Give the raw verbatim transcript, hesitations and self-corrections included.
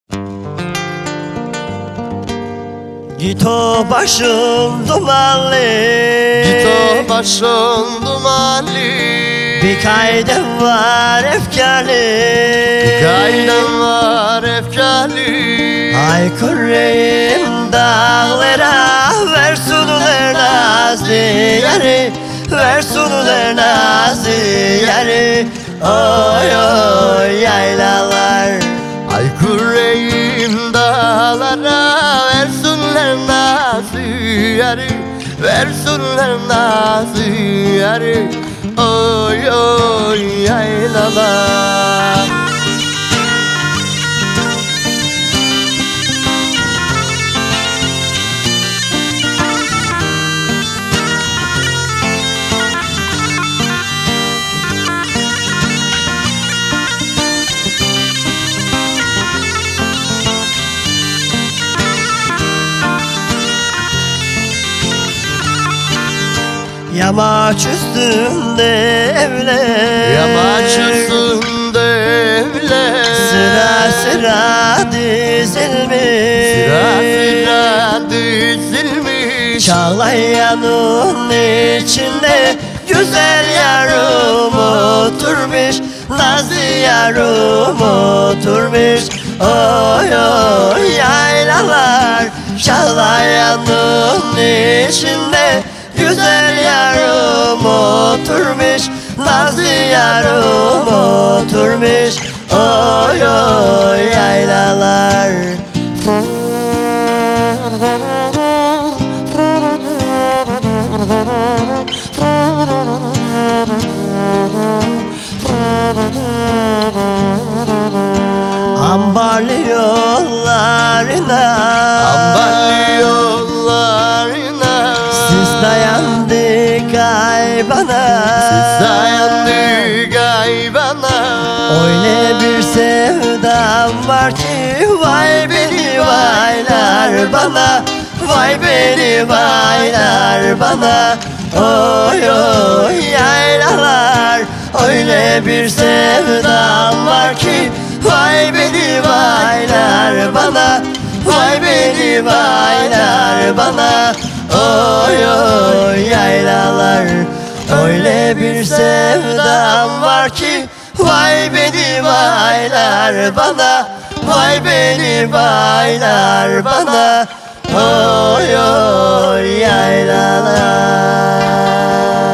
Git o başın dumanlı, Git o başın dumanlı, bir kaydem var efkarlı, bir kaydem var efkarlı. Haykırayım dağlara, versunlar nazlı yarı, versunlar nazlı yarı. Oy oy yaylalar, Haykırayım dağlara, versinler nazlı yarı, versinler nazlı yarı. Oy oy yaylalar. yamaç üstünde evler, Yamaç üstünde evler, sıra sıra dizilmiş, sıra sıra dizilmiş. Çağlayanın içinde güzel yarım oturmuş, nazlı yarım oturmuş. Oy oy yaylalar, Çağlayanın içinde güzel yarım oturmuş, nazlı yarım oturmuş. Oy oy yaylalar. Ambarlı yollarına, Ambarlı yollarına, siz dayandık ay bana, siz dayandık ay bana. Öyle bir sevdam var ki vay beni vaylar bana, vay beni vaylar bana. Oy oy yaylalar, öyle bir sevdam var ki vay beni vaylar bana, vay beni vaylar bana. Oy oy yaylalar, öyle bir sevdam var ki vay beni vaylar bana, vay beni vaylar bana. Oy oy yaylalar.